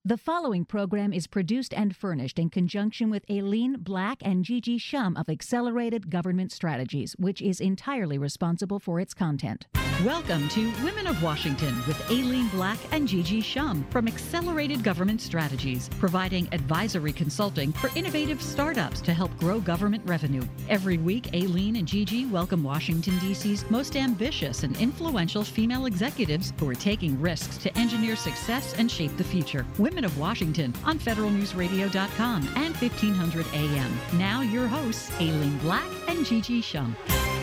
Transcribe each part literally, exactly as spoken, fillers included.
The following program is produced and furnished in conjunction with Aileen Black and Gigi Shum of Accelerated Government Strategies, which is entirely responsible for its content. Welcome to Women of Washington with Aileen Black and Gigi Shum from Accelerated Government Strategies, providing advisory consulting for innovative startups to help grow government revenue. Every week, Aileen and Gigi welcome Washington, D C's most ambitious and influential female executives who are taking risks to engineer success and shape the future. Women of Washington on federal news radio dot com and fifteen hundred A M. Now your hosts, Aileen Black and Gigi Shum.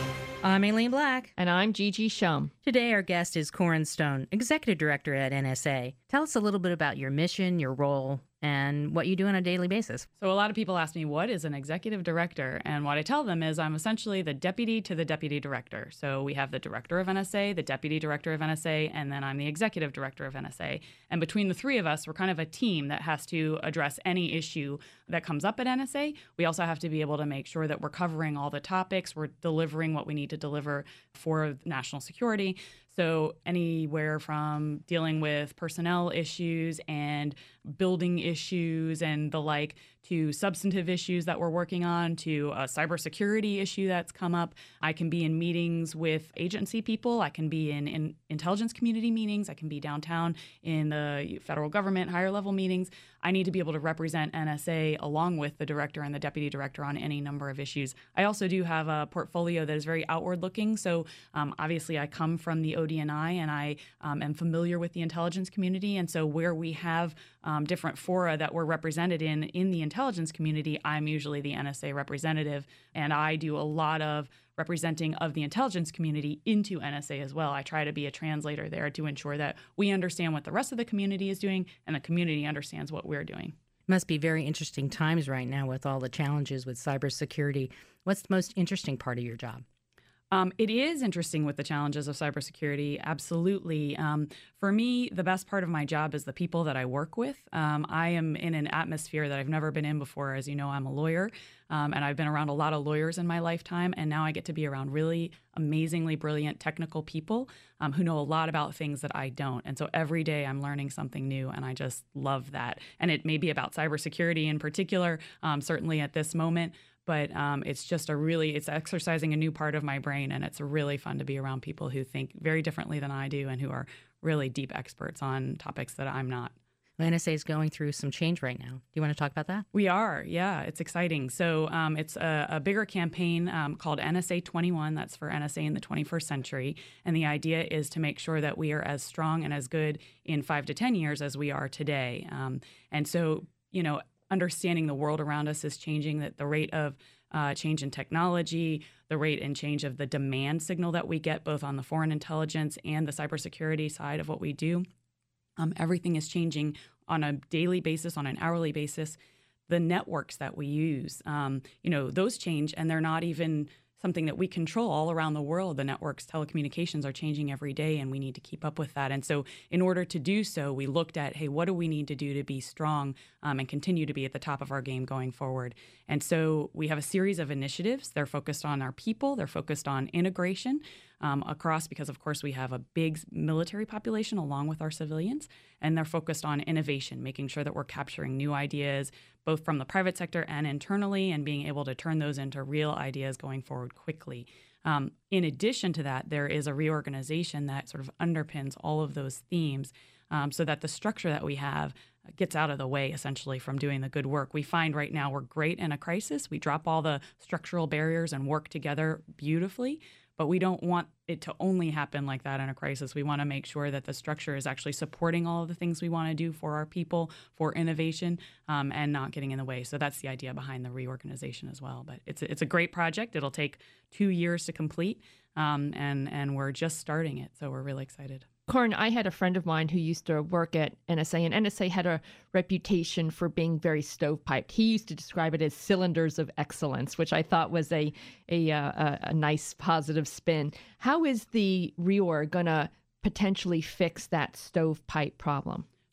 I'm Aileen Black. And I'm Gigi Shum. Today our guest is Corin Stone, Executive Director at N S A. Tell us a little bit about your mission, your role, and what you do on a daily basis. So a lot of people ask me, what is an executive director? And what I tell them is I'm essentially the deputy to the deputy director. So we have the director of N S A, the deputy director of N S A, and then I'm the executive director of N S A. And between the three of us, we're kind of a team that has to address any issue that comes up at N S A. We also have to be able to make sure that we're covering all the topics, we're delivering what we need to deliver for national security. So anywhere from dealing with personnel issues and building issues and the like, to substantive issues that we're working on, to a cybersecurity issue that's come up. I can be in meetings with agency people. I can be in, in intelligence community meetings. I can be downtown in the federal government, higher level meetings. I need to be able to represent N S A along with the director and the deputy director on any number of issues. I also do have a portfolio that is very outward looking. So um, obviously I come from the O D N I and I um, am familiar with the intelligence community. And so where we have um, different fora that we're represented in, in the intelligence community, I'm usually the N S A representative. And I do a lot of representing of the intelligence community into N S A as well. I try to be a translator there to ensure that we understand what the rest of the community is doing and the community understands what we're doing. Must be very interesting times right now with all the challenges with cybersecurity. What's the most interesting part of your job? Um, it is interesting with the challenges of cybersecurity, absolutely. Um, for me, the best part of my job is the people that I work with. Um, I am in an atmosphere that I've never been in before. As you know, I'm a lawyer, um, and I've been around a lot of lawyers in my lifetime, and now I get to be around really amazingly brilliant technical people um, who know a lot about things that I don't. And so every day I'm learning something new, and I just love that. And it may be about cybersecurity in particular, um, certainly at this moment. But um, it's just a really, it's exercising a new part of my brain, and it's really fun to be around people who think very differently than I do and who are really deep experts on topics that I'm not. N S A is going through some change right now. Do you want to talk about that? We are, yeah. It's exciting. So um, it's a, a bigger campaign um, called N S A twenty-one. That's for N S A in the twenty-first century. And the idea is to make sure that we are as strong and as good in five to ten years as we are today. Um, and so, you know, understanding the world around us is changing, that the rate of uh, change in technology, the rate and change of the demand signal that we get both on the foreign intelligence and the cybersecurity side of what we do, um, everything is changing on a daily basis, on an hourly basis. The networks that we use, um, you know, those change, and they're not even something that we control all around the world. The networks, telecommunications are changing every day, and we need to keep up with that. And so in order to do so, we looked at, hey, what do we need to do to be strong um, and continue to be at the top of our game going forward? And so we have a series of initiatives. They're focused on our people. They're focused on integration um, across, because, of course, we have a big military population along with our civilians. And they're focused on innovation, making sure that we're capturing new ideas, both from the private sector and internally, and being able to turn those into real ideas going forward quickly. Um, in addition to that, there is a reorganization that sort of underpins all of those themes um, so that the structure that we have gets out of the way, essentially, from doing the good work. We find right now we're great in a crisis. We drop all the structural barriers and work together beautifully. But we don't want it to only happen like that in a crisis. We want to make sure that the structure is actually supporting all of the things we want to do for our people, for innovation, um, and not getting in the way. So that's the idea behind the reorganization as well. But it's a, it's a great project. It'll take two years to complete, um, and, and we're just starting it. So we're really excited. Corin, I had a friend of mine who used to work at N S A, and N S A had a reputation for being very stovepiped. He used to describe it as cylinders of excellence, which I thought was a a, a, a nice positive spin. How is the reorg going to potentially fix that stovepipe problem?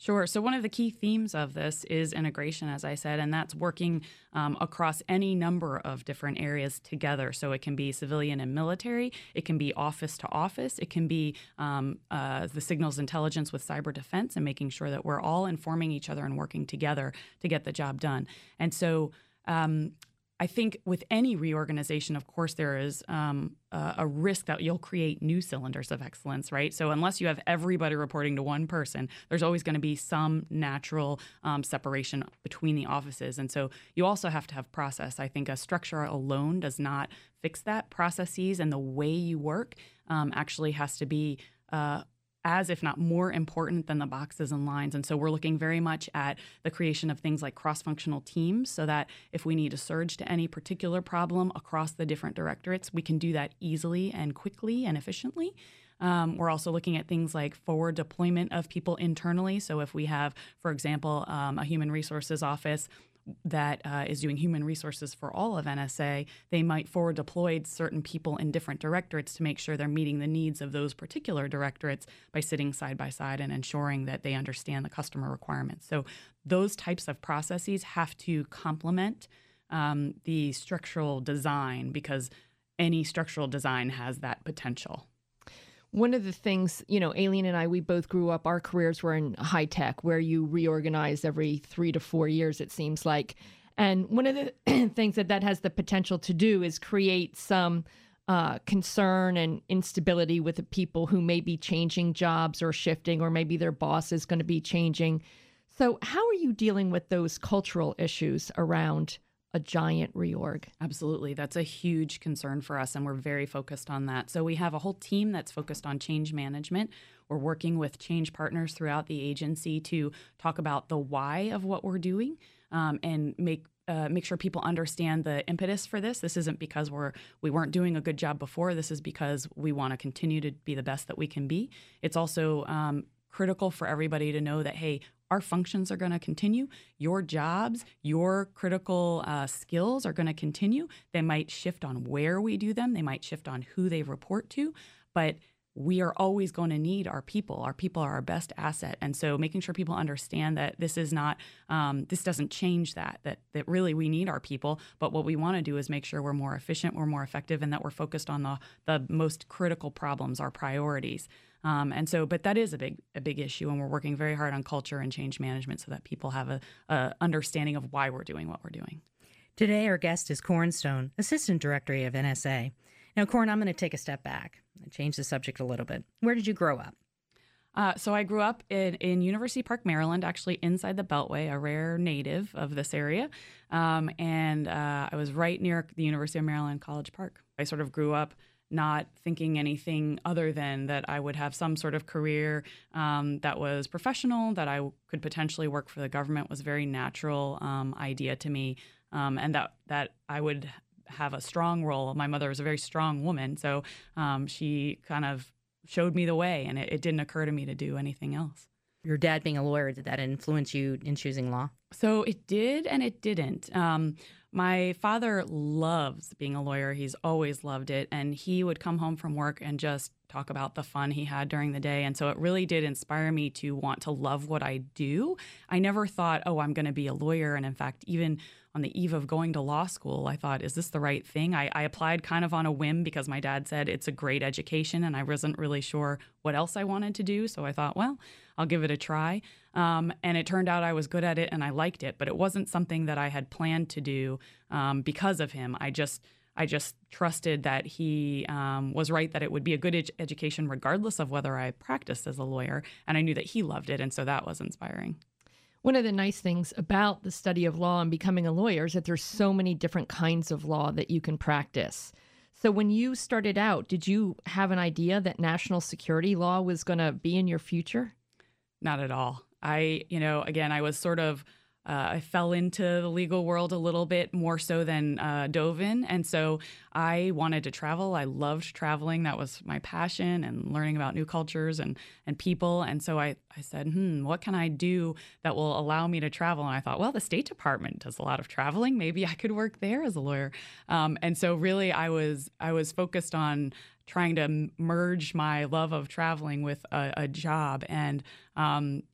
Sure. So one of the key themes of this is integration, as I said, and that's working um, across any number of different areas together. So it can be civilian and military, it can be office to office, it can be um, uh, the signals intelligence with cyber defense and making sure that we're all informing each other and working together to get the job done. And so um, I think with any reorganization, of course, there is um, a, a risk that you'll create new cylinders of excellence, right? So unless you have everybody reporting to one person, there's always going to be some natural um, separation between the offices. And so you also have to have process. I think a structure alone does not fix that. Processes and the way you work um, actually has to be uh, as if not more important than the boxes and lines. And so we're looking very much at the creation of things like cross-functional teams so that if we need to surge to any particular problem across the different directorates, we can do that easily and quickly and efficiently. Um, we're also looking at things like forward deployment of people internally. So if we have, for example, um, a human resources office that uh, is doing human resources for all of N S A, they might forward deploy certain people in different directorates to make sure they're meeting the needs of those particular directorates by sitting side by side and ensuring that they understand the customer requirements. So those types of processes have to complement um, the structural design because any structural design has that potential. One of the things, you know, Aileen and I, we both grew up, our careers were in high tech, where you reorganize every three to four years, it seems like. And one of the things that that has the potential to do is create some uh, concern and instability with the people who may be changing jobs or shifting, or maybe their boss is going to be changing. So how are you dealing with those cultural issues around a giant reorg? Absolutely. That's a huge concern for us, and we're very focused on that. So we have a whole team that's focused on change management. We're working with change partners throughout the agency to talk about the why of what we're doing um, and make uh, make sure people understand the impetus for this. This isn't because we're we weren't doing a good job before. This is because we want to continue to be the best that we can be. It's also um, critical for everybody to know that, hey, our functions are going to continue. Your jobs, your critical uh, skills are going to continue. They might shift on where we do them. They might shift on who they report to. But we are always going to need our people. Our people are our best asset. And so making sure people understand that this is not, um, this doesn't change that, that, that really we need our people. But what we want to do is make sure we're more efficient, we're more effective, and that we're focused on the, the most critical problems, our priorities. Um, and so, but that is a big, a big issue, and we're working very hard on culture and change management so that people have a, a understanding of why we're doing what we're doing. Today, our guest is Corin Stone, Assistant Director of N S A. Now, Corin, I'm going to take a step back and change the subject a little bit. Where did you grow up? Uh, so I grew up in, in University Park, Maryland, actually inside the Beltway, a rare native of this area. Um, and uh, I was right near the University of Maryland College Park. I sort of grew up not thinking anything other than that I would have some sort of career um, that was professional, that I could potentially work for the government was a very natural um, idea to me, um, and that, that I would have a strong role. My mother was a very strong woman, so um, she kind of showed me the way, and it, it didn't occur to me to do anything else. Your dad being a lawyer, did that influence you in choosing law? So it did and it didn't. Um, my father loves being a lawyer. He's always loved it. And he would come home from work and just talk about the fun he had during the day. And so it really did inspire me to want to love what I do. I never thought, oh, I'm going to be a lawyer. And in fact, even on the eve of going to law school, I thought, is this the right thing? I, I applied kind of on a whim because my dad said it's a great education, and I wasn't really sure what else I wanted to do. So I thought, well, I'll give it a try. Um, and it turned out I was good at it and I liked it, but it wasn't something that I had planned to do um, because of him. I just I just trusted that he um, was right, that it would be a good ed- education regardless of whether I practiced as a lawyer. And I knew that he loved it, and so that was inspiring. One of the nice things about the study of law and becoming a lawyer is that there's so many different kinds of law that you can practice. So when you started out, did you have an idea that national security law was going to be in your future? Not at all. I, you know, again, I was sort of, uh, I fell into the legal world a little bit more so than uh, dove in. And so I wanted to travel. I loved traveling. That was my passion, and learning about new cultures and, and people. And so I, I said, hmm, what can I do that will allow me to travel? And I thought, well, the State Department does a lot of traveling. Maybe I could work there as a lawyer. Um, and so really I was, I was focused on trying to merge my love of traveling with a, a job. And um,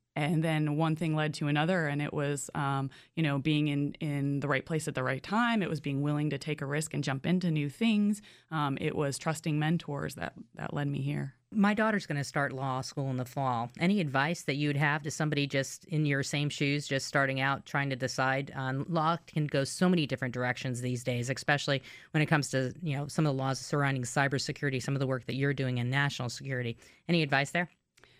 And then one thing led to another, and it was, um, you know, being in, in the right place at the right time. It was being willing to take a risk and jump into new things. Um, it was trusting mentors that, that led me here. My daughter's going to start law school in the fall. Any advice that you'd have to somebody just in your same shoes, just starting out, trying to decide? Um, law can go so many different directions these days, especially when it comes to, you know, some of the laws surrounding cybersecurity, some of the work that you're doing in national security. Any advice there?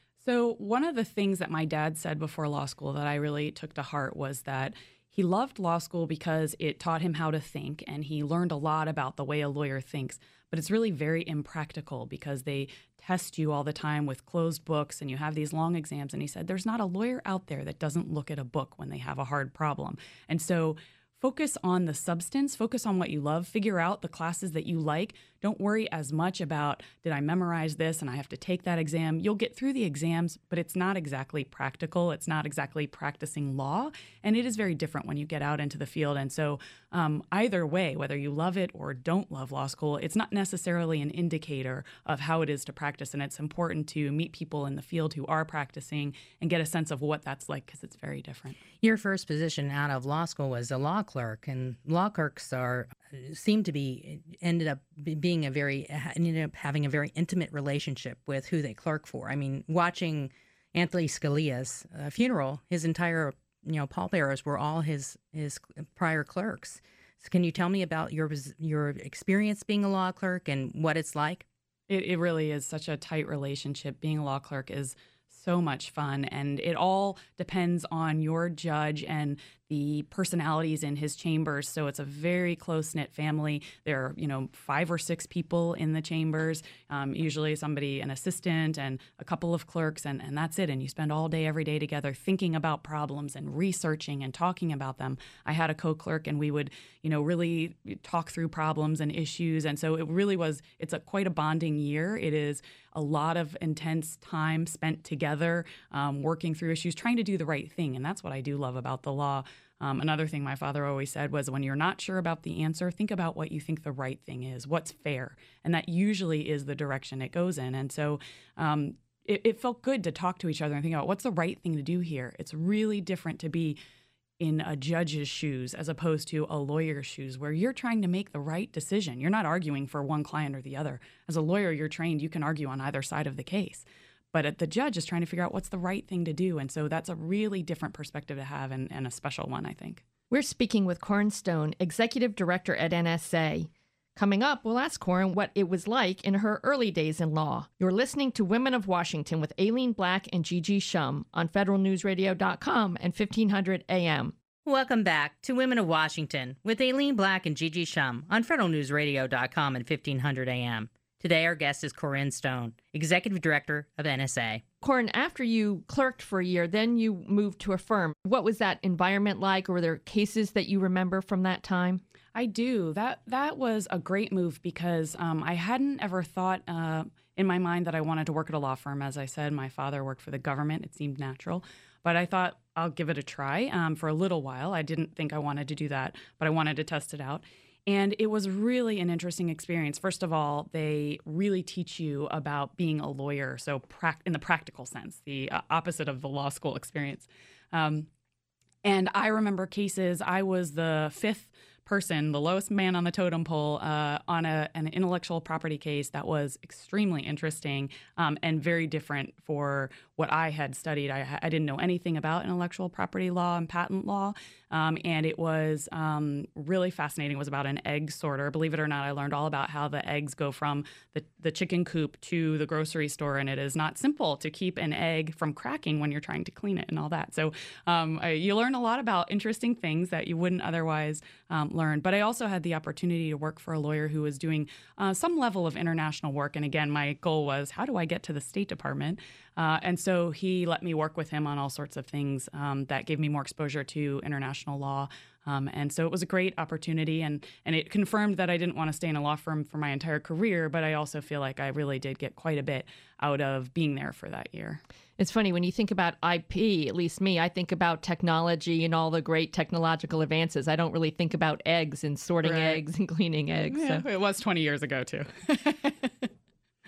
So one of the things that my dad said before law school that I really took to heart was that he loved law school because it taught him how to think, and he learned a lot about the way a lawyer thinks. But it's really very impractical because they test you all the time with closed books and you have these long exams. And he said, there's not a lawyer out there that doesn't look at a book when they have a hard problem. And so focus on the substance, focus on what you love, figure out the classes that you like. Don't worry as much about, did I memorize this and I have to take that exam? You'll get through the exams, but it's not exactly practical. It's not exactly practicing law. And it is very different when you get out into the field. And so um, either way, whether you love it or don't love law school, it's not necessarily an indicator of how it is to practice. And it's important to meet people in the field who are practicing and get a sense of what that's like, because it's very different. Your first position out of law school was a law clerk, and law clerks are seem to be ended up being a very ended up having a very intimate relationship with who they clerk for. I mean, watching Anthony Scalia's uh, funeral, his entire you know pallbearers were all his his prior clerks. So can you tell me about your your experience being a law clerk and what it's like? It, it really is such a tight relationship. Being a law clerk is so much fun, and it all depends on your judge and the personalities in his chambers. So it's a very close-knit family. There are, you know, five or six people in the chambers, um, usually somebody, an assistant and a couple of clerks, and, and that's it. And you spend all day, every day together thinking about problems and researching and talking about them. I had a co-clerk, and we would, you know, really talk through problems and issues. And so it really was, it's a quite a bonding year. It is a lot of intense time spent together, um, working through issues, trying to do the right thing. And that's what I do love about the law. Um, another thing my father always said was, when you're not sure about the answer, think about what you think the right thing is, what's fair. And that usually is the direction it goes in. And so um, it, it felt good to talk to each other and think about what's the right thing to do here. It's really different to be in a judge's shoes as opposed to a lawyer's shoes, where you're trying to make the right decision. You're not arguing for one client or the other. As a lawyer, you're trained, you can argue on either side of the case. But the judge is trying to figure out what's the right thing to do. And so that's a really different perspective to have, and, and a special one, I think. We're speaking with Corin Stone, Executive Director at N S A. Coming up, we'll ask Corin what it was like in her early days in law. You're listening to Women of Washington with Aileen Black and Gigi Shum on federal news radio dot com and fifteen hundred A M. Welcome back to Women of Washington with Aileen Black and Gigi Shum on federal news radio dot com and fifteen hundred A M. Today, our guest is Corin Stone, Executive Director of N S A. Corin, after you clerked for a year, then you moved to a firm. What was that environment like? Or were there cases that you remember from that time? I do. That that was a great move because um, I hadn't ever thought uh, in my mind that I wanted to work at a law firm. As I said, my father worked for the government. It seemed natural. But I thought I'll give it a try um, for a little while. I didn't think I wanted to do that, but I wanted to test it out. And it was really an interesting experience. First of all, they really teach you about being a lawyer, so pra- in the practical sense, the uh, opposite of the law school experience. Um, and I remember cases, I was the fifth person, the lowest man on the totem pole, uh, on a, an intellectual property case that was extremely interesting um, and very different for what I had studied. I, I didn't know anything about intellectual property law and patent law, um, and it was um, really fascinating. It was about an egg sorter. Believe it or not, I learned all about how the eggs go from the, the chicken coop to the grocery store, and it is not simple to keep an egg from cracking when you're trying to clean it and all that. So um, I, you learn a lot about interesting things that you wouldn't otherwise um, learn. But I also had the opportunity to work for a lawyer who was doing uh, some level of international work. And again, my goal was, how do I get to the State Department? Uh, and so he let me work with him on all sorts of things um, that gave me more exposure to international law. Um, and so it was a great opportunity, and, and it confirmed that I didn't want to stay in a law firm for my entire career, but I also feel like I really did get quite a bit out of being there for that year. It's funny, when you think about I P, at least me, I think about technology and all the great technological advances. I don't really think about eggs and sorting right. eggs and cleaning eggs. Yeah, so. It was twenty years ago, too.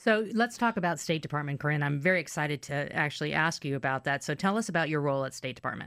So let's talk about State Department, Corinne. I'm very excited to actually ask you about that. So tell us about your role at State Department.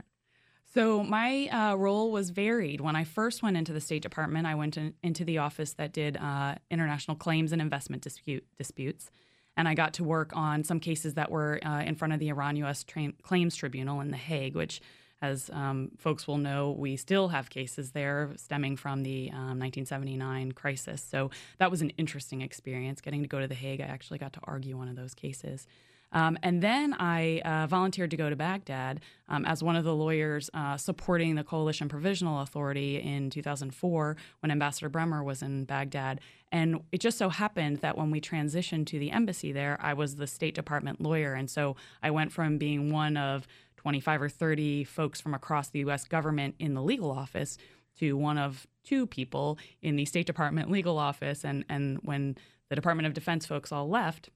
So my uh, role was varied. When I first went into the State Department, I went in, into the office that did uh, international claims and investment dispute, disputes. And I got to work on some cases that were uh, in front of the Iran-U S tra- Claims Tribunal in The Hague, which, as um, folks will know, we still have cases there stemming from the um, nineteen seventy-nine crisis. So that was an interesting experience, getting to go to The Hague. I actually got to argue one of those cases. Um, and then I uh, volunteered to go to Baghdad um, as one of the lawyers uh, supporting the Coalition Provisional Authority in two thousand four when Ambassador Bremer was in Baghdad. And it just so happened that when we transitioned to the embassy there, I was the State Department lawyer. And so I went from being one of twenty-five or thirty folks from across the U S government in the legal office to one of two people in the State Department legal office. And, and when the Department of Defense folks all left,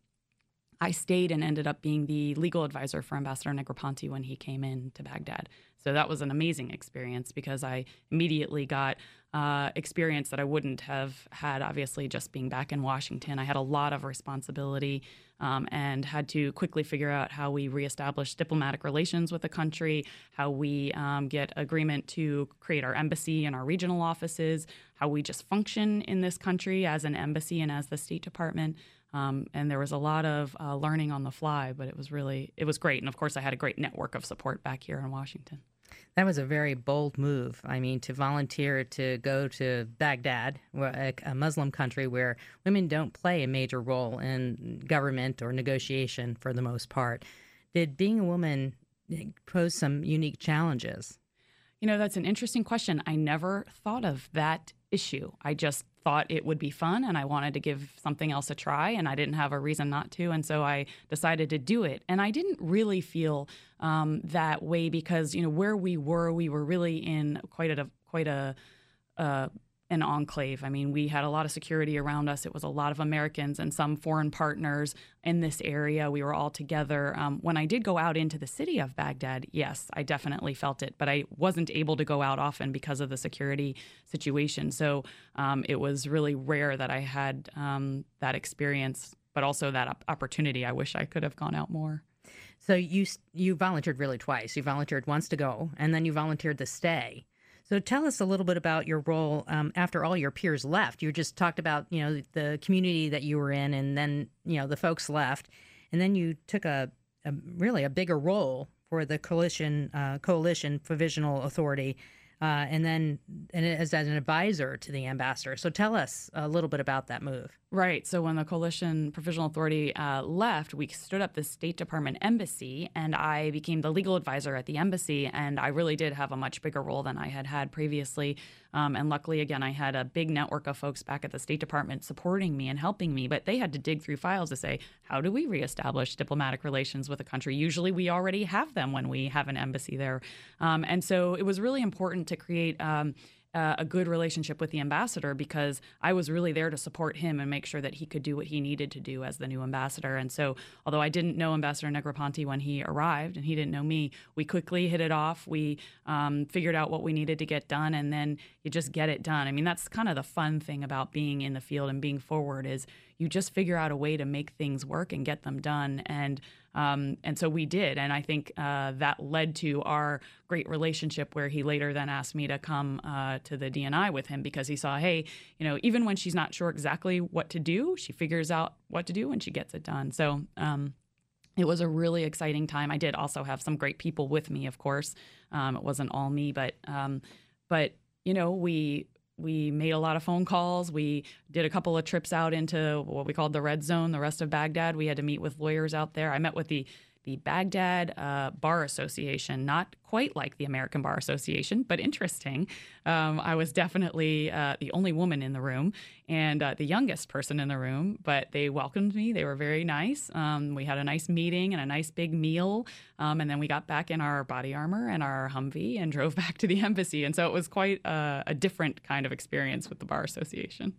I stayed and ended up being the legal advisor for Ambassador Negroponte when he came in to Baghdad. So that was an amazing experience because I immediately got uh, experience that I wouldn't have had, obviously, just being back in Washington. I had a lot of responsibility um, and had to quickly figure out how we reestablish diplomatic relations with the country, how we um, get agreement to create our embassy and our regional offices, how we just function in this country as an embassy and as the State Department. Um, and there was a lot of uh, learning on the fly, but it was really, it was great. And of course, I had a great network of support back here in Washington. That was a very bold move. I mean, to volunteer to go to Baghdad, a Muslim country where women don't play a major role in government or negotiation for the most part. Did being a woman pose some unique challenges? You know, that's an interesting question. I never thought of that issue. I just thought it would be fun and I wanted to give something else a try and I didn't have a reason not to. And so I decided to do it. And I didn't really feel um, that way because, you know, where we were, we were really in quite a, quite a, uh, an enclave. I mean, we had a lot of security around us. It was a lot of Americans and some foreign partners in this area. We were all together. Um, when I did go out into the city of Baghdad, yes, I definitely felt it, but I wasn't able to go out often because of the security situation. So um, it was really rare that I had um, that experience, but also that op- opportunity. I wish I could have gone out more. So you you volunteered really twice. You volunteered once to go, and then you volunteered to stay. So tell us a little bit about your role um, after all your peers left. You just talked about, you know, the community that you were in, and then, you know, the folks left, and then you took a, a really a bigger role for the coalition uh, coalition provisional authority, uh, and then and as, as an advisor to the ambassador. So tell us a little bit about that move. Right. So when the Coalition Provisional Authority uh, left, we stood up the State Department embassy, and I became the legal advisor at the embassy. And I really did have a much bigger role than I had had previously. Um, and luckily, again, I had a big network of folks back at the State Department supporting me and helping me. But they had to dig through files to say, how do we reestablish diplomatic relations with a country? Usually we already have them when we have an embassy there. Um, and so it was really important to create um, Uh, a good relationship with the ambassador because I was really there to support him and make sure that he could do what he needed to do as the new ambassador. And so although I didn't know Ambassador Negroponte when he arrived and he didn't know me, we quickly hit it off. We um, figured out what we needed to get done, and then you just get it done. I mean, that's kind of the fun thing about being in the field and being forward is you just figure out a way to make things work and get them done. And Um, and so we did. And I think uh, that led to our great relationship where he later then asked me to come uh, to the D N I with him because he saw, hey, you know, even when she's not sure exactly what to do, she figures out what to do and she gets it done. So um, it was a really exciting time. I did also have some great people with me, of course. Um, it wasn't all me, but, um, but you know, we... We made a lot of phone calls. We did a couple of trips out into what we called the red zone, the rest of Baghdad. We had to meet with lawyers out there. I met with the the Baghdad uh, Bar Association, not quite like the American Bar Association, but interesting. Um, I was definitely uh, the only woman in the room and uh, the youngest person in the room, but they welcomed me. They were very nice. Um, we had a nice meeting and a nice big meal, um, and then we got back in our body armor and our Humvee and drove back to the embassy. And so it was quite a, a different kind of experience with the Bar Association.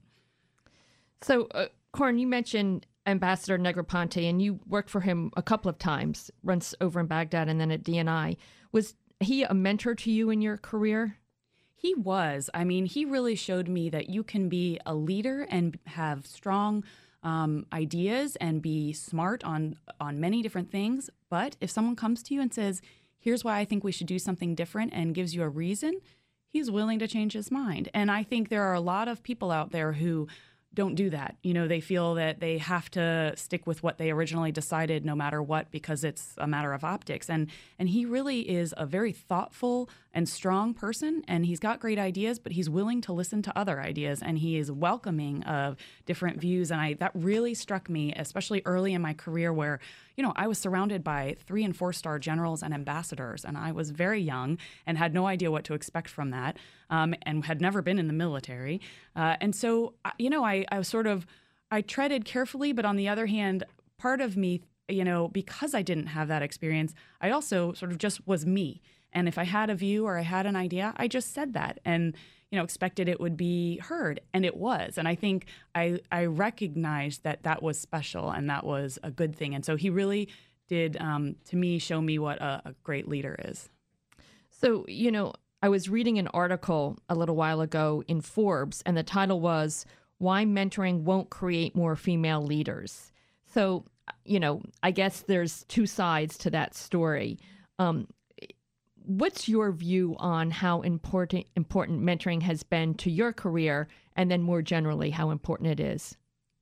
So, uh, Corinne, you mentioned Ambassador Negroponte, and you worked for him a couple of times, once over in Baghdad and then at D N I. Was he a mentor to you in your career? He was. I mean, he really showed me that you can be a leader and have strong um, ideas and be smart on on many different things. But if someone comes to you and says, here's why I think we should do something different, and gives you a reason, he's willing to change his mind. And I think there are a lot of people out there who don't do that. You know, they feel that they have to stick with what they originally decided no matter what, because it's a matter of optics. And and he really is a very thoughtful and strong person, and he's got great ideas, but he's willing to listen to other ideas, and he is welcoming of different views. And I that really struck me, especially early in my career, where, you know, I was surrounded by three and four star generals and ambassadors, and I was very young and had no idea what to expect from that, um, and had never been in the military. Uh, and so, you know, I, I was sort of, I treaded carefully, but on the other hand, part of me, you know, because I didn't have that experience, I also sort of just was me. And if I had a view or I had an idea, I just said that and, you know, expected it would be heard. And it was. And I think I, I recognized that that was special and that was a good thing. And so he really did, um, to me, show me what a, a great leader is. So, you know, I was reading an article a little while ago in Forbes, and the title was Why Mentoring Won't Create More Female Leaders. So, you know, I guess there's two sides to that story. Um, what's your view on how important important mentoring has been to your career, and then more generally, how important it is?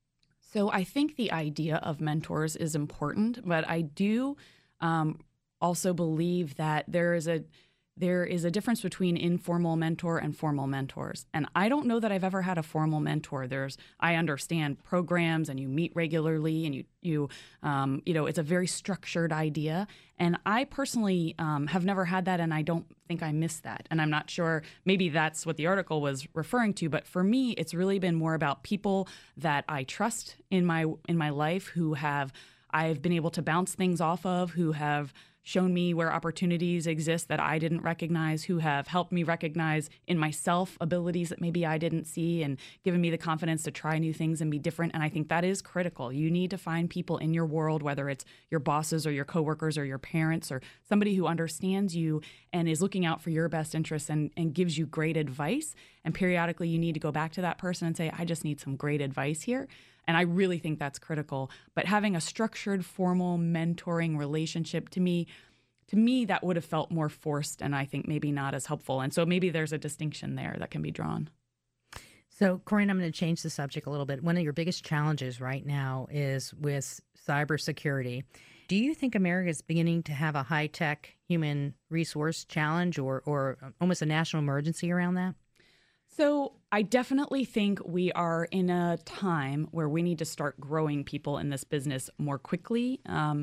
So I think the idea of mentors is important, but I do um, also believe that there is a There is a difference between informal mentor and formal mentors. And I don't know that I've ever had a formal mentor. There's, I understand programs, and you meet regularly, and you, you, um, you know, it's a very structured idea. And I personally um, have never had that, and I don't think I miss that. And I'm not sure, maybe that's what the article was referring to. But for me, it's really been more about people that I trust in my in my life, who have I've been able to bounce things off of, who have shown me where opportunities exist that I didn't recognize, who have helped me recognize in myself abilities that maybe I didn't see, and given me the confidence to try new things and be different. And I think that is critical. You need to find people in your world, whether it's your bosses or your coworkers or your parents or somebody who understands you and is looking out for your best interests and, and gives you great advice. And periodically you need to go back to that person and say, I just need some great advice here. And I really think that's critical. But having a structured, formal mentoring relationship, to me, to me, that would have felt more forced, and I think maybe not as helpful. And so maybe there's a distinction there that can be drawn. So, Corinne, I'm going to change the subject a little bit. One of your biggest challenges right now is with cybersecurity. Do you think America is beginning to have a high-tech human resource challenge, or, or almost a national emergency around that? So I definitely think we are in a time where we need to start growing people in this business more quickly. Um,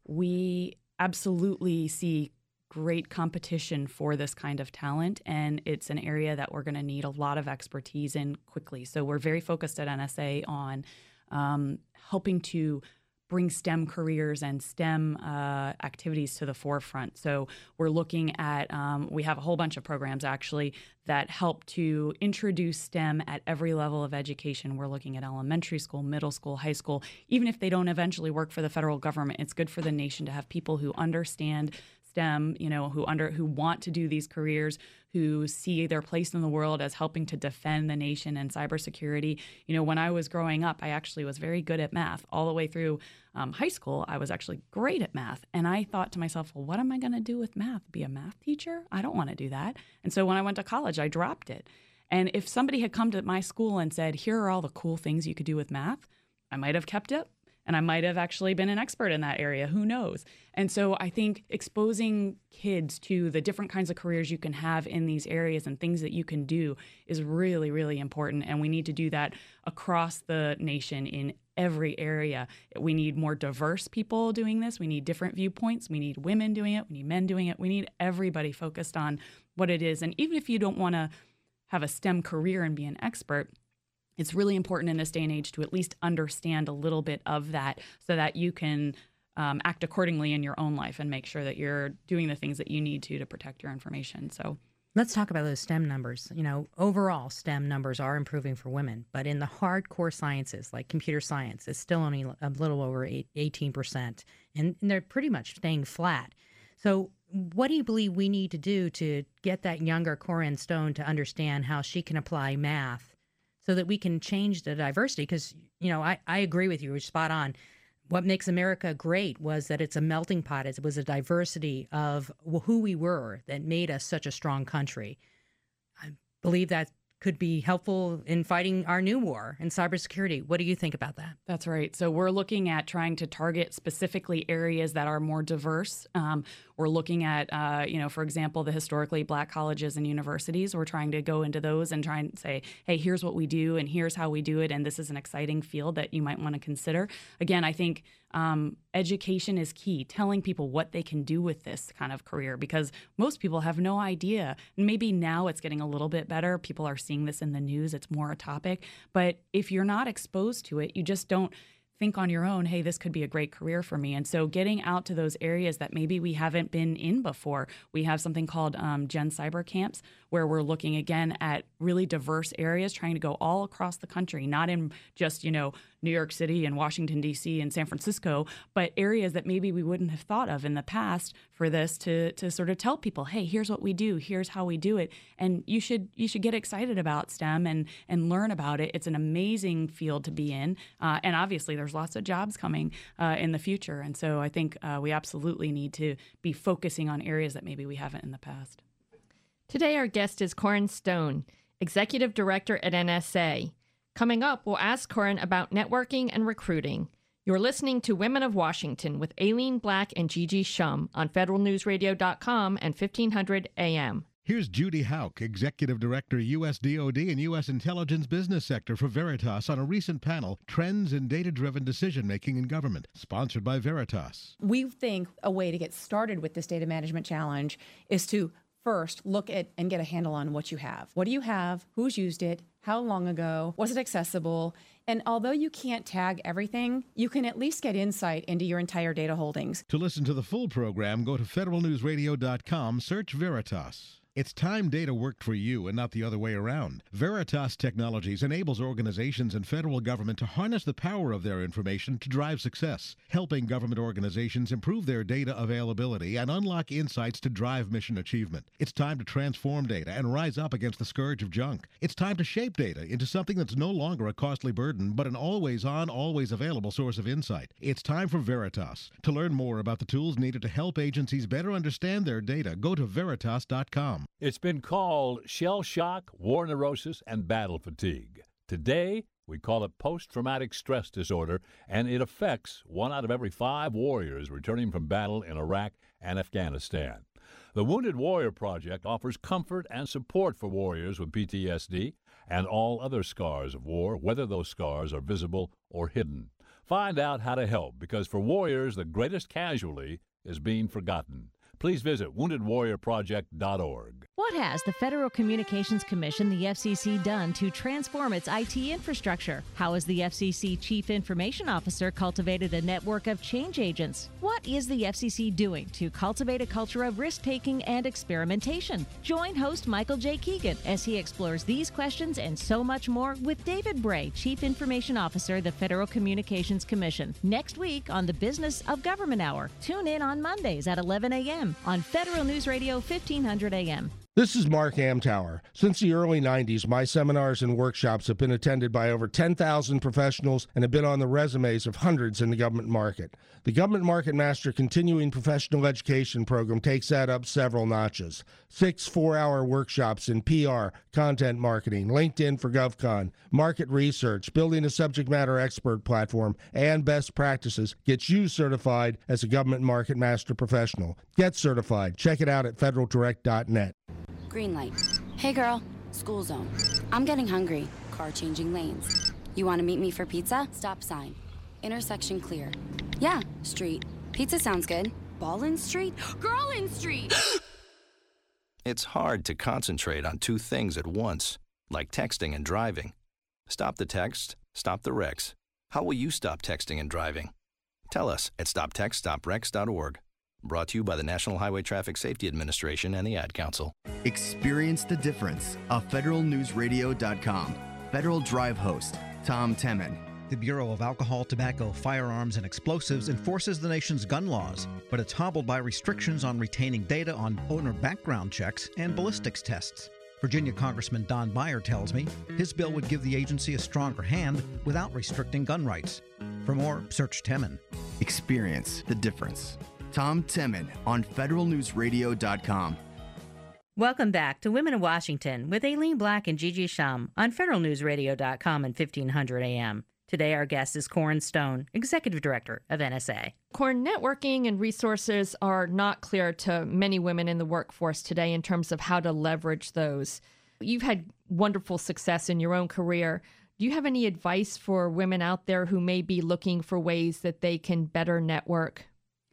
we absolutely see great competition for this kind of talent, and it's an area that we're going to need a lot of expertise in quickly. So we're very focused at N S A on um, helping to bring STEM careers and STEM uh, activities to the forefront. So we're looking at, um, we have a whole bunch of programs actually that help to introduce STEM at every level of education. We're looking at elementary school, middle school, high school. Even if they don't eventually work for the federal government, it's good for the nation to have people who understand STEM, you know, who under who want to do these careers, who see their place in the world as helping to defend the nation and cybersecurity. You know, when I was growing up, I actually was very good at math. All the way through um, high school, I was actually great at math. And I thought to myself, well, what am I going to do with math? Be a math teacher? I don't want to do that. And so when I went to college, I dropped it. And if somebody had come to my school and said, here are all the cool things you could do with math, I might have kept it. And I might have actually been an expert in that area. Who knows? And so I think exposing kids to the different kinds of careers you can have in these areas and things that you can do is really, really important. And we need to do that across the nation in every area. We need more diverse people doing this. We need different viewpoints. We need women doing it. We need men doing it. We need everybody focused on what it is. And even if you don't want to have a STEM career and be an expert, it's really important in this day and age to at least understand a little bit of that so that you can um, act accordingly in your own life and make sure that you're doing the things that you need to to protect your information. So let's talk about those STEM numbers. You know, overall STEM numbers are improving for women, but in the hardcore sciences like computer science, it's still only a little over eighteen percent, and they're pretty much staying flat. So what do you believe we need to do to get that younger Corinne Stone to understand how she can apply math so that we can change the diversity. Because, you know, I, I agree with you. You're spot on. What makes America great was that it's a melting pot. It was a diversity of who we were that made us such a strong country. I believe that could be helpful in fighting our new war in cybersecurity. What do you think about that? That's right. So we're looking at trying to target specifically areas that are more diverse. Um, we're looking at, uh, you know, for example, the historically Black colleges and universities. We're trying to go into those and try and say, hey, here's what we do and here's how we do it. And this is an exciting field that you might want to consider. Again, I think um, education is key, telling people what they can do with this kind of career, because most people have no idea. And maybe now it's getting a little bit better. People are seeing this in the news. It's more a topic. But if you're not exposed to it, you just don't think on your own, hey, this could be a great career for me. And so getting out to those areas that maybe we haven't been in before. We have something called um, Gen Cyber Camps, where we're looking again at really diverse areas, trying to go all across the country, not in just, you know, New York City and Washington, D C and San Francisco, but areas that maybe we wouldn't have thought of in the past for this to to sort of tell people, hey, here's what we do, here's how we do it. And you should you should get excited about STEM and and learn about it. It's an amazing field to be in. Uh, and obviously there's lots of jobs coming uh, in the future. And so I think uh, we absolutely need to be focusing on areas that maybe we haven't in the past. Today, our guest is Corin Stone, Executive Director at N S A. Coming up, we'll ask Corin about networking and recruiting. You're listening to Women of Washington with Aileen Black and Gigi Shum on federal news radio dot com and fifteen hundred A M. Here's Judy Houck, Executive Director, U S D O D and U S Intelligence Business Sector for Veritas, on a recent panel, Trends in Data-Driven Decision-Making in Government, sponsored by Veritas. We think a way to get started with this data management challenge is to first look at and get a handle on what you have. What do you have? Who's used it? How long ago? Was it accessible? And although you can't tag everything, you can at least get insight into your entire data holdings. To listen to the full program, go to federal news radio dot com, search Veritas. It's time data worked for you and not the other way around. Veritas Technologies enables organizations and federal government to harness the power of their information to drive success, helping government organizations improve their data availability and unlock insights to drive mission achievement. It's time to transform data and rise up against the scourge of junk. It's time to shape data into something that's no longer a costly burden, but an always-on, always-available source of insight. It's time for Veritas. To learn more about the tools needed to help agencies better understand their data, go to veritas dot com. It's been called shell shock, war neurosis, and battle fatigue. Today, we call it post-traumatic stress disorder, and it affects one out of every five warriors returning from battle in Iraq and Afghanistan. The Wounded Warrior Project offers comfort and support for warriors with P T S D and all other scars of war, whether those scars are visible or hidden. Find out how to help, because for warriors, the greatest casualty is being forgotten. Please visit wounded warrior project dot org. What has the Federal Communications Commission, the F C C, done to transform its I T infrastructure? How has the F C C Chief Information Officer cultivated a network of change agents? What is the F C C doing to cultivate a culture of risk-taking and experimentation? Join host Michael J. Keegan as he explores these questions and so much more with David Bray, Chief Information Officer, the Federal Communications Commission, next week on the Business of Government Hour. Tune in on Mondays at eleven a.m. on Federal News Radio fifteen hundred A M. This is Mark Amtower. Since the early nineties, my seminars and workshops have been attended by over ten thousand professionals and have been on the resumes of hundreds in the government market. The Government Market Master Continuing Professional Education Program takes that up several notches. Six four-hour workshops in P R, content marketing, LinkedIn for GovCon, market research, building a subject matter expert platform, and best practices gets you certified as a Government Market Master professional. Get certified. Check it out at federal direct dot net. Green light. Hey girl, school zone. I'm getting hungry. Car changing lanes. You want to meet me for pizza? Stop sign. Intersection clear. Yeah, street. Pizza sounds good. Ballin Street? Girlin Street! It's hard to concentrate on two things at once, like texting and driving. Stop the text, stop the wrecks. How will you stop texting and driving? Tell us at stop text stop wrecks dot org. Brought to you by the National Highway Traffic Safety Administration and the Ad Council. Experience the difference of federal news radio dot com. Federal Drive host, Tom Temin. The Bureau of Alcohol, Tobacco, Firearms, and Explosives enforces the nation's gun laws, but it's hobbled by restrictions on retaining data on owner background checks and ballistics tests. Virginia Congressman Don Beyer tells me his bill would give the agency a stronger hand without restricting gun rights. For more, search Temin. Experience the difference. Tom Temin on federal news radio dot com. Welcome back to Women of Washington with Aileen Black and Gigi Shum on federal news radio dot com and fifteen hundred A M. Today, our guest is Corin Stone, Executive Director of N S A. Corin, networking and resources are not clear to many women in the workforce today in terms of how to leverage those. You've had wonderful success in your own career. Do you have any advice for women out there who may be looking for ways that they can better network?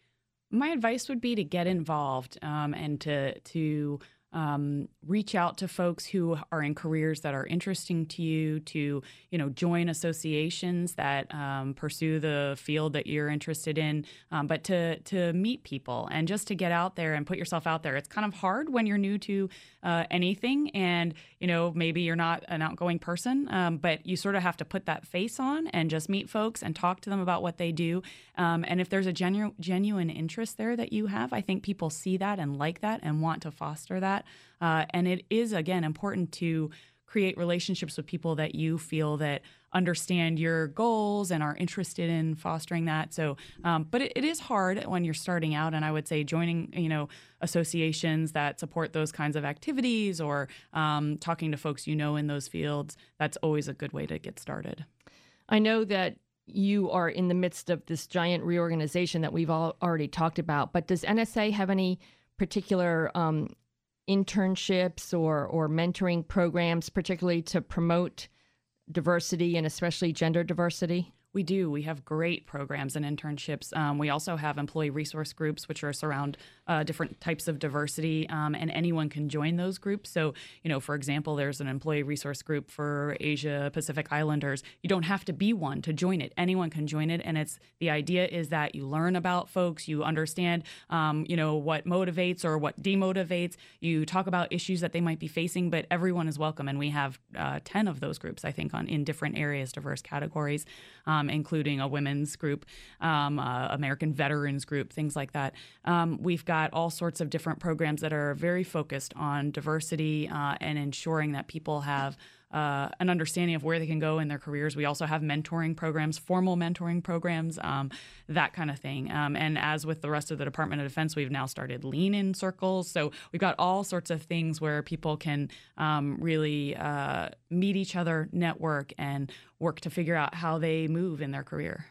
My advice would be to get involved um, and to to um, reach out to folks who are in careers that are interesting to you, to, you know, join associations that um, pursue the field that you're interested in, um, but to to meet people and just to get out there and put yourself out there. It's kind of hard when you're new to uh, anything and, you know, maybe you're not an outgoing person, um, but you sort of have to put that face on and just meet folks and talk to them about what they do. Um, and if there's a genu- genuine interest there that you have, I think people see that and like that and want to foster that. Uh, and it is, again, important to create relationships with people that you feel that understand your goals and are interested in fostering that. So, um, but it, it is hard when you're starting out. And I would say joining, you know, associations that support those kinds of activities or um, talking to folks you know in those fields, that's always a good way to get started. I know that you are in the midst of this giant reorganization that we've all already talked about, but does N S A have any particular um, internships or, or mentoring programs, particularly to promote diversity and especially gender diversity? We do. We have great programs and internships. Um, we also have employee resource groups, which are around uh, different types of diversity, um, and anyone can join those groups. So, you know, for example, there's an employee resource group for Asia Pacific Islanders. You don't have to be one to join it. Anyone can join it, and it's the idea is that you learn about folks, you understand, um, you know, what motivates or what demotivates. You talk about issues that they might be facing, but everyone is welcome, and we have uh, ten of those groups, I think, on in different areas, diverse categories. Um, including a women's group, um, uh, American veterans group, things like that. Um, we've got all sorts of different programs that are very focused on diversity uh, and ensuring that people have uh, an understanding of where they can go in their careers. We also have mentoring programs, formal mentoring programs, um, that kind of thing. Um, and as with the rest of the Department of Defense, we've now started lean-in circles. So we've got all sorts of things where people can um, really uh, meet each other, network, and work to figure out how they move in their career.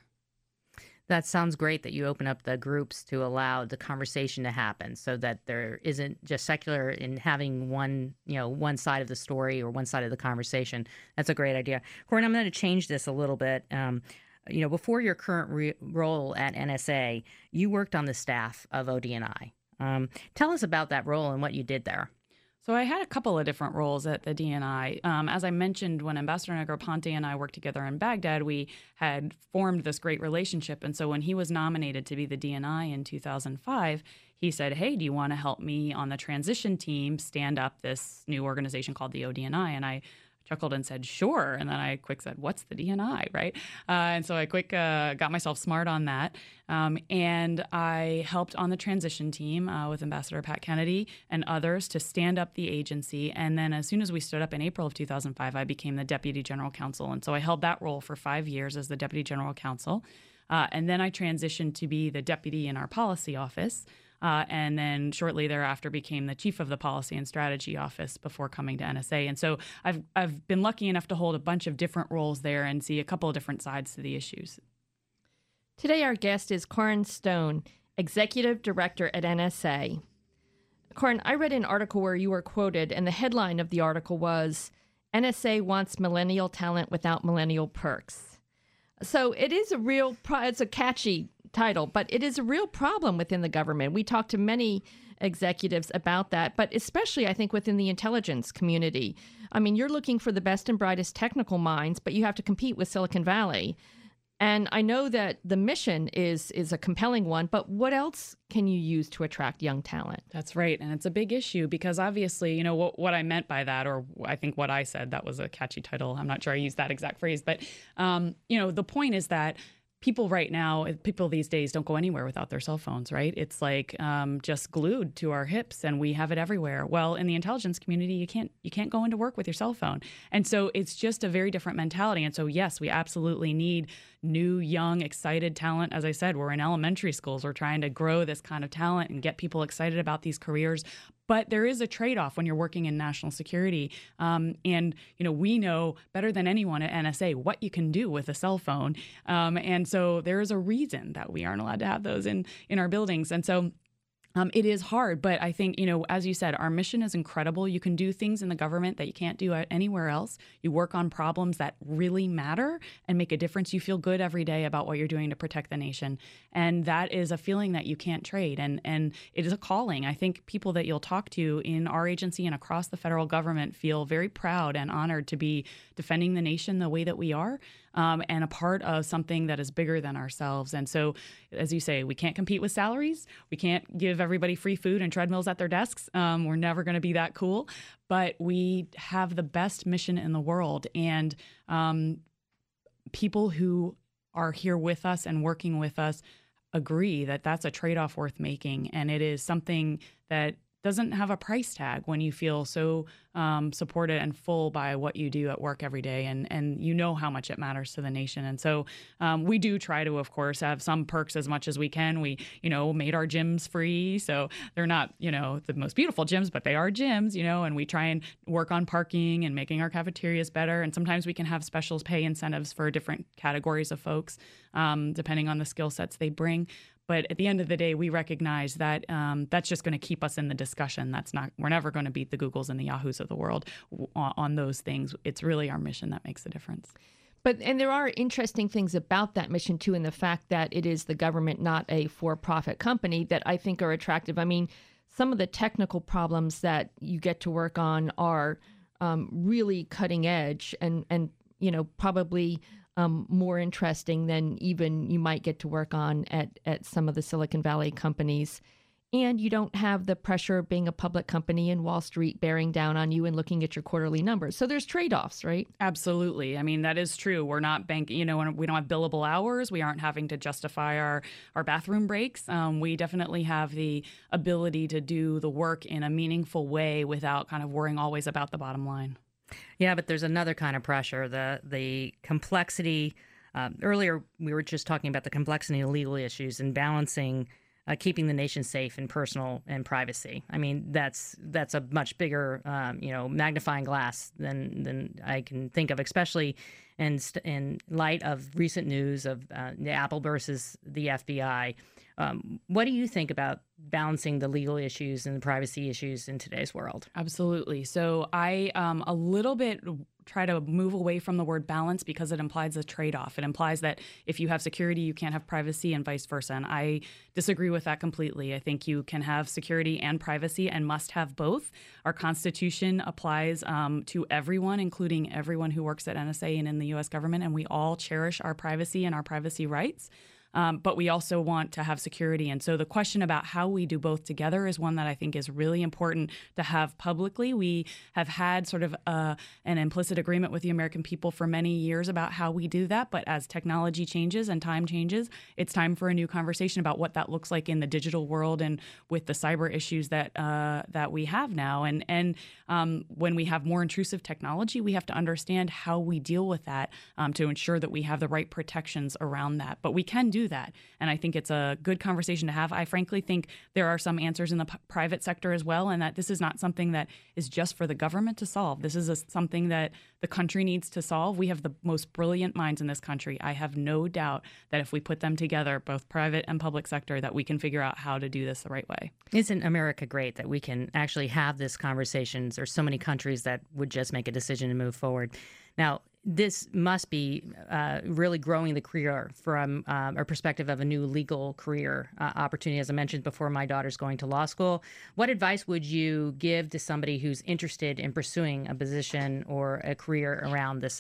That sounds great that you open up the groups to allow the conversation to happen so that there isn't just secular in having one, you know, one side of the story or one side of the conversation. That's a great idea. Corin, I'm going to change this a little bit. Um, you know, before your current re- role at N S A, you worked on the staff of O D N I. Um, tell us about that role and what you did there. So I had a couple of different roles at the D N I. Um, as I mentioned, when Ambassador Negroponte and I worked together in Baghdad, we had formed this great relationship. And so when he was nominated to be the D N I in two thousand five, he said, hey, do you want to help me on the transition team stand up this new organization called the O D N I? And I chuckled and said, sure. And then I quick said, what's the D N I, right? Uh, and so I quick uh, got myself smart on that. Um, and I helped on the transition team uh, with Ambassador Pat Kennedy and others to stand up the agency. And then as soon as we stood up in April of two thousand five, I became the Deputy General Counsel. And so I held that role for five years as the Deputy General Counsel. Uh, and then I transitioned to be the deputy in our policy office. Uh, and then shortly thereafter became the chief of the Policy and Strategy Office before coming to N S A. And so I've I've been lucky enough to hold a bunch of different roles there and see a couple of different sides to the issues. Today our guest is Corin Stone, Executive Director at N S A. Corin, I read an article where you were quoted, and the headline of the article was, N S A wants millennial talent without millennial perks. So it is a real, pro- it's a catchy title, but it is a real problem within the government. We talked to many executives about that, but especially, I think, within the intelligence community. I mean, you're looking for the best and brightest technical minds, but you have to compete with Silicon Valley. And I know that the mission is is a compelling one, but what else can you use to attract young talent? That's right. And it's a big issue because obviously, you know, what, what I meant by that, or I think what I said, that was a catchy title. I'm not sure I used that exact phrase, but, um, you know, the point is that people right now, people these days don't go anywhere without their cell phones, right? It's like um, just glued to our hips, and we have it everywhere. Well, in the intelligence community, you can't you can't go into work with your cell phone, and so it's just a very different mentality. And so, yes, we absolutely need new, young, excited talent. As I said, we're in elementary schools. We're trying to grow this kind of talent and get people excited about these careers. But there is a trade-off when you're working in national security. Um, and, you know, we know better than anyone at N S A what you can do with a cell phone. Um, and so there is a reason that we aren't allowed to have those in, in our buildings. And so Um, it is hard, but I think, you know, as you said, our mission is incredible. You can do things in the government that you can't do anywhere else. You work on problems that really matter and make a difference. You feel good every day about what you're doing to protect the nation. And that is a feeling that you can't trade. And, and it is a calling. I think people that you'll talk to in our agency and across the federal government feel very proud and honored to be defending the nation the way that we are. Um, and a part of something that is bigger than ourselves. And so, as you say, we can't compete with salaries. We can't give everybody free food and treadmills at their desks. Um, we're never going to be that cool. But we have the best mission in the world. And um, people who are here with us and working with us agree that that's a trade-off worth making. And it is something that doesn't have a price tag when you feel so um, supported and full by what you do at work every day, and and you know how much it matters to the nation. And so um, we do try to, of course, have some perks as much as we can. We, you know, made our gyms free, so they're not, you know, the most beautiful gyms, but they are gyms, you know, and we try and work on parking and making our cafeterias better. And sometimes we can have specials pay incentives for different categories of folks, um, depending on the skill sets they bring. But at the end of the day, we recognize that um, that's just going to keep us in the discussion. That's not, we're never going to beat the Googles and the Yahoos of the world on, on those things. It's really our mission that makes the difference. But, and there are interesting things about that mission, too, in the fact that it is the government, not a for-profit company, that I think are attractive. I mean, some of the technical problems that you get to work on are um, really cutting edge and, and, you know, probably Um, more interesting than even you might get to work on at, at some of the Silicon Valley companies. And you don't have the pressure of being a public company and Wall Street bearing down on you and looking at your quarterly numbers. So there's trade-offs, right? Absolutely. I mean, that is true. We're not banking, you know, we don't have billable hours. We aren't having to justify our, our bathroom breaks. Um, we definitely have the ability to do the work in a meaningful way without kind of worrying always about the bottom line. Yeah, but there's another kind of pressure, the the complexity. Um, earlier, we were just talking about the complexity of legal issues and balancing uh, keeping the nation safe and personal and privacy. I mean, that's that's a much bigger, um, you know, magnifying glass than than I can think of, especially in, in light of recent news of uh, Apple versus the F B I. Um, what do you think about balancing the legal issues and the privacy issues in today's world? Absolutely. So I um, a little bit try to move away from the word balance because it implies a trade-off. It implies that if you have security, you can't have privacy and vice versa. And I disagree with that completely. I think you can have security and privacy and must have both. Our Constitution applies um, to everyone, including everyone who works at N S A and in the U S government, and we all cherish our privacy and our privacy rights. Um, but we also want to have security. And so the question about how we do both together is one that I think is really important to have publicly. We have had sort of a, an implicit agreement with the American people for many years about how we do that. But as technology changes and time changes, it's time for a new conversation about what that looks like in the digital world and with the cyber issues that uh, that we have now. And, and um, when we have more intrusive technology, we have to understand how we deal with that um, to ensure that we have the right protections around that. But we can do that. And I think it's a good conversation to have. I frankly think there are some answers in the p- private sector as well, and that this is not something that is just for the government to solve. This is a, something that the country needs to solve. We have the most brilliant minds in this country. I have no doubt that if we put them together, both private and public sector, that we can figure out how to do this the right way. Isn't America great that we can actually have this conversation? There's so many countries that would just make a decision to move forward. Now, this must be uh, really growing the career from um, a perspective of a new legal career uh, opportunity. As I mentioned before, my daughter's going to law school. What advice would you give to somebody who's interested in pursuing a position or a career around this subject?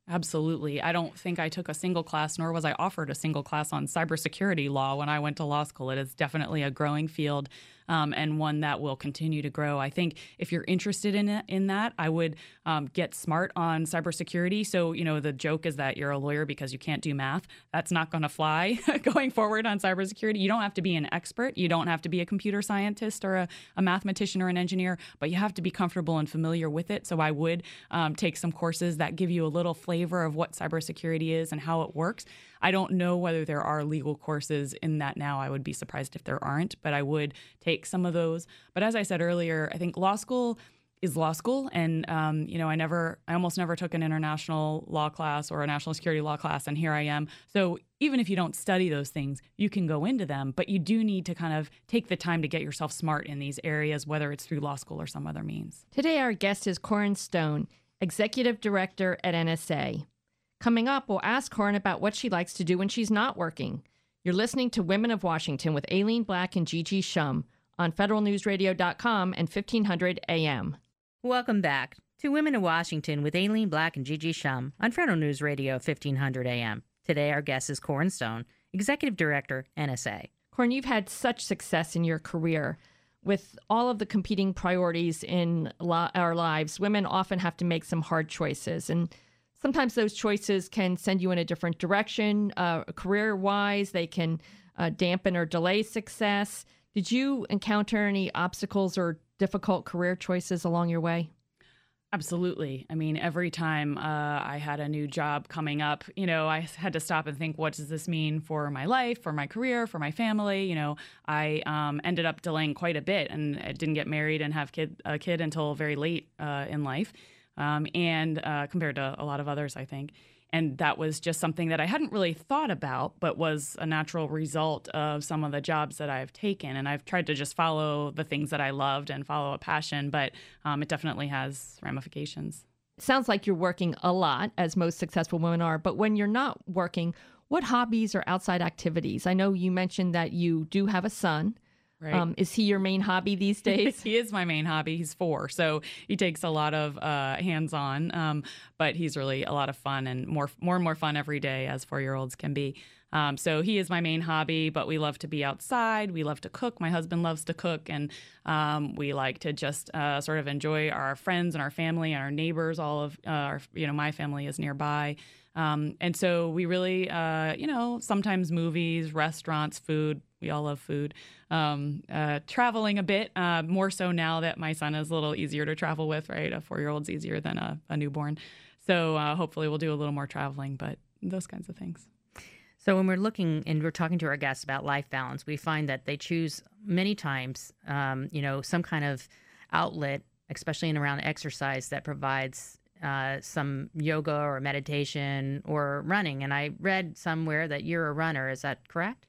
Absolutely. I don't think I took a single class, nor was I offered a single class on cybersecurity law when I went to law school. It is definitely a growing field, um, and one that will continue to grow. I think if you're interested in it, in that, I would um, get smart on cybersecurity. So, you know, the joke is that you're a lawyer because you can't do math. That's not going to fly going forward on cybersecurity. You don't have to be an expert. You don't have to be a computer scientist or a, a mathematician or an engineer, but you have to be comfortable and familiar with it. So I would um, take some courses that give you a little flavor of what cybersecurity is and how it works. I don't know whether there are legal courses in that now. I would be surprised if there aren't, but I would take some of those. But as I said earlier, I think law school is law school. And, um, you know, I never, I almost never took an international law class or a national security law class, and here I am. So even if you don't study those things, you can go into them, but you do need to kind of take the time to get yourself smart in these areas, whether it's through law school or some other means. Today, our guest is Corin Stone, Executive Director at N S A. Coming up, we'll ask Corin about what she likes to do when she's not working. You're listening to Women of Washington with Aileen Black and Gigi Shum on federal news radio dot com and fifteen hundred A M. Welcome back to Women of Washington with Aileen Black and Gigi Shum on Federal News Radio fifteen hundred A M. Today, our guest is Corin Stone, Executive Director, N S A. Corin, you've had such success in your career. With all of the competing priorities in lo- our lives, women often have to make some hard choices. And sometimes those choices can send you in a different direction. Uh, career-wise, they can uh, dampen or delay success. Did you encounter any obstacles or difficult career choices along your way? Absolutely. I mean, every time uh, I had a new job coming up, you know, I had to stop and think, what does this mean for my life, for my career, for my family? You know, I um, ended up delaying quite a bit, and I didn't get married and have kid a kid until very late uh, in life, um, and uh, compared to a lot of others, I think. And that was just something that I hadn't really thought about, but was a natural result of some of the jobs that I've taken. And I've tried to just follow the things that I loved and follow a passion, but um, it definitely has ramifications. It sounds like you're working a lot, as most successful women are. But when you're not working, what hobbies or outside activities? I know you mentioned that you do have a son. Right. Um, is he your main hobby these days? He is my main hobby. He's four, so he takes a lot of uh, hands-on, um, but he's really a lot of fun, and more more and more fun every day, as four-year-olds can be. Um, so he is my main hobby, but we love to be outside. We love to cook. My husband loves to cook, and um, we like to just uh, sort of enjoy our friends and our family and our neighbors. All of uh, our, you know, my family is nearby. Um, and so we really, uh, you know, sometimes movies, restaurants, food. We all love food. Um, uh, traveling a bit, uh, more so now that my son is a little easier to travel with, right? A four-year-old's easier than a, a newborn. So uh, hopefully we'll do a little more traveling, but those kinds of things. So when we're looking and we're talking to our guests about life balance, we find that they choose many times, um, you know, some kind of outlet, especially in around exercise, that provides uh, some yoga or meditation or running. And I read somewhere that you're a runner. Is that correct?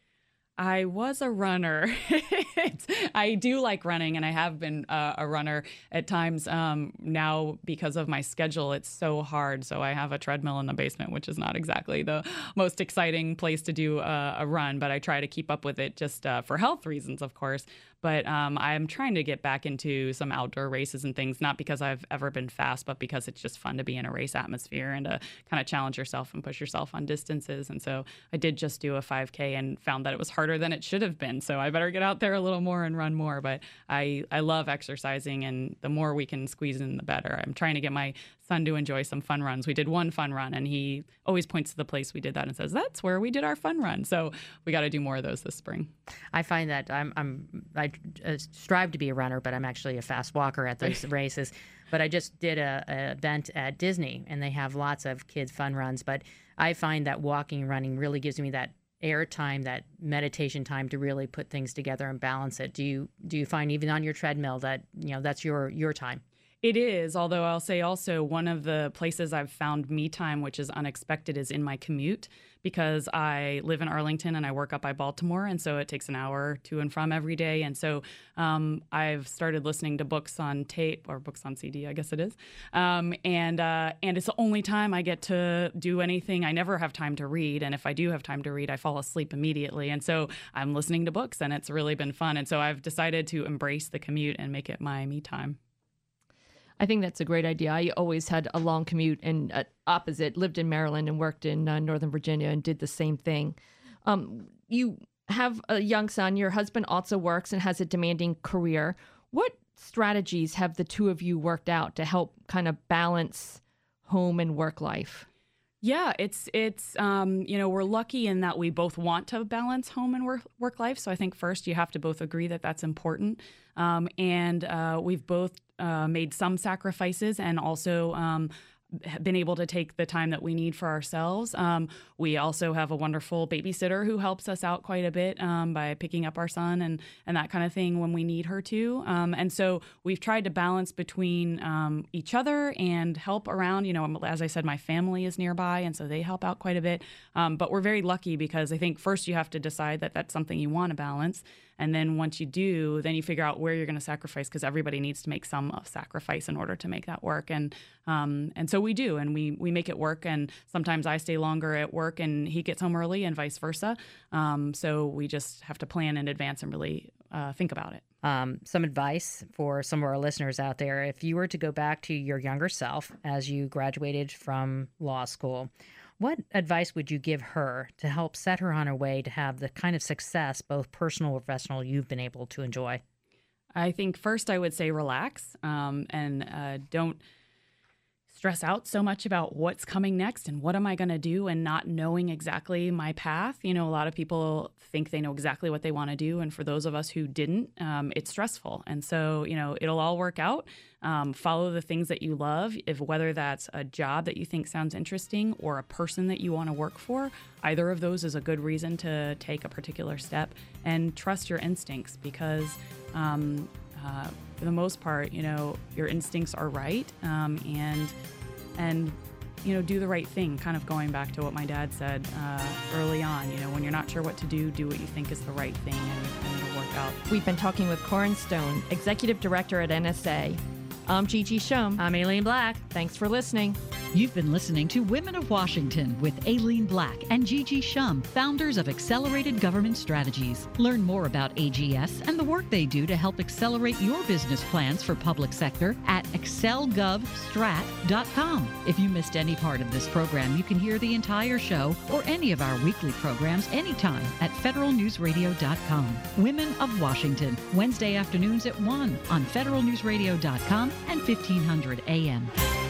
I was a runner. I do like running, and I have been uh, a runner at times. Um, now, because of my schedule, it's so hard. So I have a treadmill in the basement, which is not exactly the most exciting place to do uh, a run, but I try to keep up with it just uh, for health reasons, of course. But um, I'm trying to get back into some outdoor races and things, not because I've ever been fast, but because it's just fun to be in a race atmosphere and to kind of challenge yourself and push yourself on distances. And so I did just do a five K and found that it was harder than it should have been. So I better get out there a little more and run more. But I, I love exercising, and the more we can squeeze in, the better. I'm trying to get my son to enjoy some fun runs. We did one fun run, and he always points to the place we did that and says, that's where we did our fun run. So we got to do more of those this spring. I find that I'm, I'm I uh, strive to be a runner, but I'm actually a fast walker at those races. But I just did a, a event at Disney, and they have lots of kids fun runs. But I find that walking and running really gives me that air time, that meditation time to really put things together and balance it. Do you do you find even on your treadmill that, you know, that's your your time? It is, although I'll say also one of the places I've found me time, which is unexpected, is in my commute, because I live in Arlington and I work up by Baltimore, and so it takes an hour to and from every day. And so um, I've started listening to books on tape, or books on C D, I guess it is. Um, and uh, and it's the only time I get to do anything. I never have time to read, and if I do have time to read, I fall asleep immediately. And so I'm listening to books, and it's really been fun. And so I've decided to embrace the commute and make it my me time. I think that's a great idea. I always had a long commute and uh, opposite, lived in Maryland and worked in uh, Northern Virginia and did the same thing. Um, you have a young son. Your husband also works and has a demanding career. What strategies have the two of you worked out to help kind of balance home and work life? Yeah, it's, it's um, you know, we're lucky in that we both want to balance home and work, work life. So I think first you have to both agree that that's important. Um, and uh, we've both uh, made some sacrifices and also um, been able to take the time that we need for ourselves. Um, we also have a wonderful babysitter who helps us out quite a bit um, by picking up our son and, and that kind of thing when we need her to. Um, and so we've tried to balance between um, each other and help around. You know, as I said, my family is nearby, and so they help out quite a bit. Um, but we're very lucky because I think first you have to decide that that's something you want to balance. And then once you do, then you figure out where you're going to sacrifice, because everybody needs to make some sacrifice in order to make that work. And um, and so we do, and we we make it work. And sometimes I stay longer at work and he gets home early and vice versa. Um, so we just have to plan in advance and really uh, think about it. Um, some advice for some of our listeners out there. If you were to go back to your younger self as you graduated from law school, what advice would you give her to help set her on her way to have the kind of success, both personal and professional, you've been able to enjoy? I think first I would say relax um, and uh, don't stress out so much about what's coming next and what am I going to do, and not knowing exactly my path. You know, a lot of people think they know exactly what they want to do. And for those of us who didn't, um, it's stressful. And so, you know, it'll all work out. Um, follow the things that you love, if whether that's a job that you think sounds interesting or a person that you want to work for. Either of those is a good reason to take a particular step, and trust your instincts, because um, uh, for the most part, you know, your instincts are right, um, and and you know, do the right thing. Kind of going back to what my dad said uh, early on. You know, when you're not sure what to do, do what you think is the right thing, and, and it'll work out. We've been talking with Corin Stone, Executive Director at N S A. I'm Gigi Shum. I'm Aileen Black. Thanks for listening. You've been listening to Women of Washington with Aileen Black and Gigi Shum, founders of Accelerated Government Strategies. Learn more about A G S and the work they do to help accelerate your business plans for public sector at excel gov strat dot com. If you missed any part of this program, you can hear the entire show or any of our weekly programs anytime at federal news radio dot com. Women of Washington, Wednesday afternoons at one on federal news radio dot com and fifteen hundred A M.